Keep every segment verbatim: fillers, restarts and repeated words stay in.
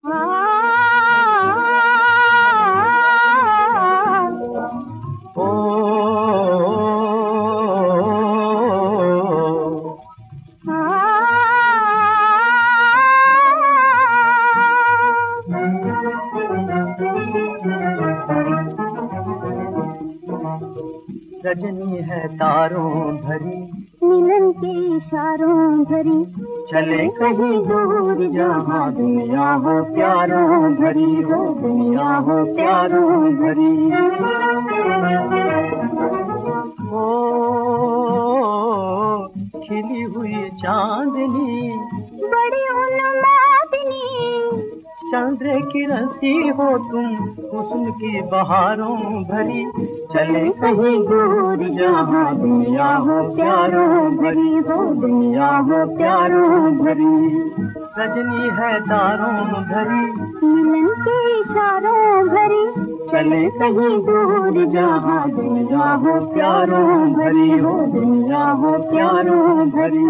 रजनी है तारों भरी, मिलन के इशारों भरी, चले कहीं दूर जहाँ दुनिया हो प्यारों भरी, हो दुनिया हो प्यारों भरी। ओ खिली हुई चांदनी, बड़ी उन्मादनी, चंद्र की रसी हो तुम, हुस्न की बहारों भरी, चले कहीं दूर जहाँ दुनिया हो प्यारों भरी, हो दुनिया हो प्यारों भरी। रजनी है तारों भरी, मिलन के इशारों भरी, चले कहीं दूर जहाँ दुनिया हो प्यारों भरी, हो दुनिया हो प्यारों भरी।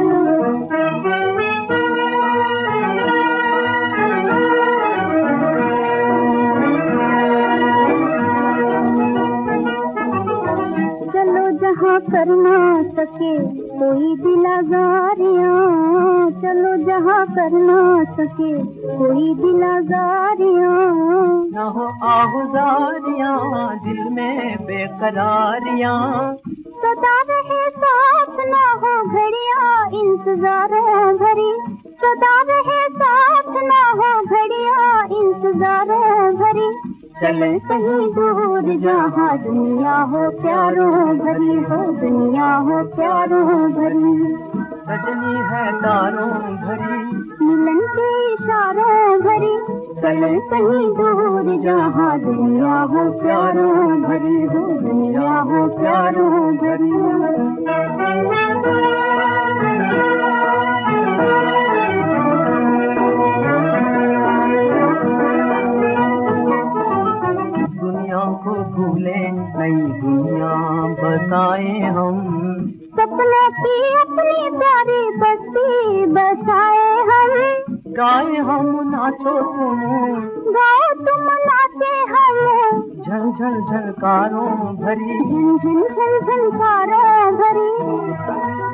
जहाँ कर ना सके कोई दिल आज़ारियाँ, चलो जहाँ कर ना सके कोई दिल आज़ारियाँ, न हो आहुजारियाँ दिल में बेकरारियाँ, सदा रहे साथ ना हो घड़ियाँ इंतजारों भरी, सदा रहे साथ ना हो घड़ियाँ इंतजारों भरी, चले कहीं दूर जहाँ दुनिया हो प्यारों भरी, हो दुनिया हो प्यारों भरी। रजनी है तारों भरी, मिलन के इशारों भरी, चले कहीं दूर जहाँ दुनिया हो प्यारों भरी, हो दुनिया हो प्यारों भरी। को भूले नई दुनिया बताए हम, सपने की अपनी प्यारी बस्ती बसाए हम, गाए हम नाचो तुम, गाओ तुम नाचे हम, झल झल झलकारों भरी, झल झल झलकारों भरी।